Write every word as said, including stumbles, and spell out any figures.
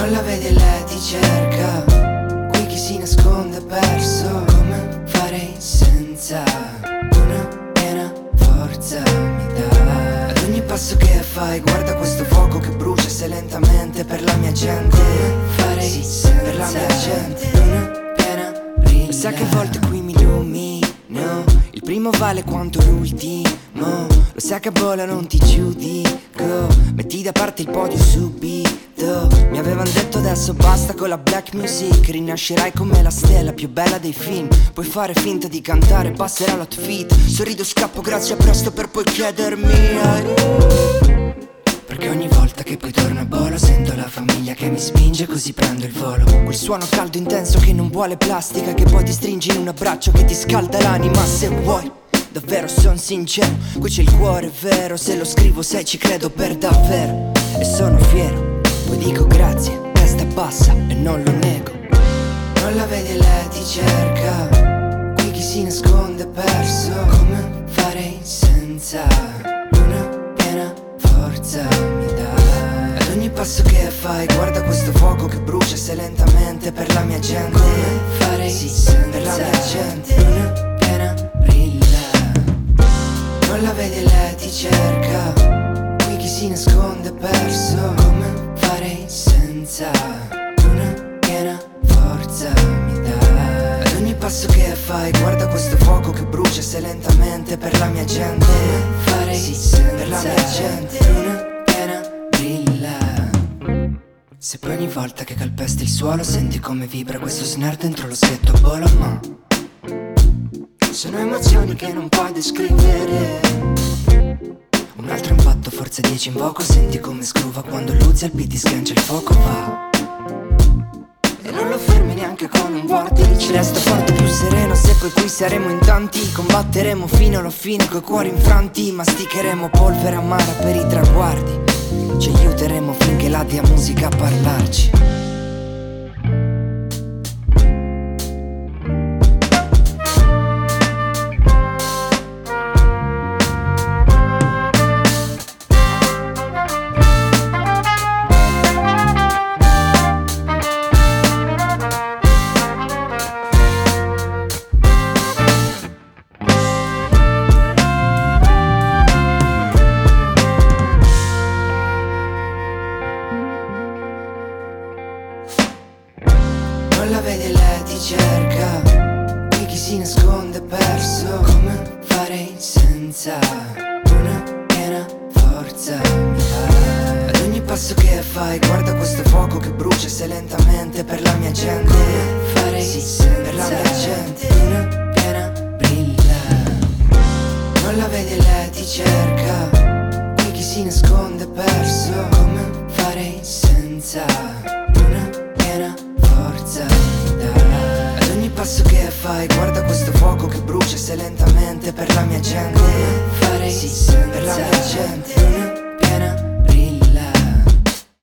Non la vedi e lei ti cerca, qui chi si nasconde perso. Come farei senza una piena forza mi dà. Ad ogni passo che fai guarda questo fuoco che brucia se lentamente per la mia gente. Come farei senza per la mia gente una piena brilla. Sa che a volte qui mi illumino, il primo vale quanto l'ultimo. Lo sai che a bola non ti giudico, metti da parte il podio subito. Mi avevano detto adesso basta con la black music, rinascerai come la stella più bella dei film. Puoi fare finta di cantare, passerà l'outfit. Sorrido, scappo, grazie, a presto per poi chiedermi eh. Perché ogni volta che poi torno a Bolo sento la famiglia che mi spinge, così prendo il volo. Quel suono caldo intenso che non vuole plastica, che poi ti stringi in un abbraccio che ti scalda l'anima. Se vuoi davvero son sincero, qui c'è il cuore vero. Se lo scrivo sai ci credo per davvero. E sono fiero, poi dico grazie, testa bassa e non lo nego. Non la vedi e lei ti cerca, qui chi si nasconde perso. Come farei senza una piena forza mi dà. Ad ogni passo che fai guarda questo fuoco che brucia se lentamente per la mia gente. Come farei senza per la mia gente una piena brilla. Non la vedi e lei ti cerca, qui chi si nasconde perso. Come farei senza una piena forza mi dà. Ad ogni passo che fai guarda questo fuoco che brucia se lentamente per la mia gente. Come farei senza per la mia gente una piena brilla. Se poi ogni volta che calpesti il suolo senti come vibra questo snare dentro lo schietto a volo, ma sono emozioni che non puoi descrivere. Un altro impatto, forse dieci in voco. Senti come scruva quando Luzzi al beat ti sgancia il fuoco, va. E non lo fermi neanche con un vortice. Resto forte più sereno se poi qui saremo in tanti. Combatteremo fino alla fine coi cuori infranti. Masticheremo polvere amara per i traguardi. Ci aiuteremo finché la dia musica a parlarci. Non la vedi e lei ti cerca, qui chi si nasconde perso. Come farei senza una piena forza mi dà. Ad ogni passo che fai guarda questo fuoco che brucia se lentamente per la mia gente. Come farei senza per la mia gente una piena brilla. Non la vedi e lei ti cerca, qui chi si nasconde perso. Come farei senza una piena forza mi dà. Ad ogni passo che fai guarda questo fuoco che brucia se lentamente per la mia gente. Come farei senza per la mia gente una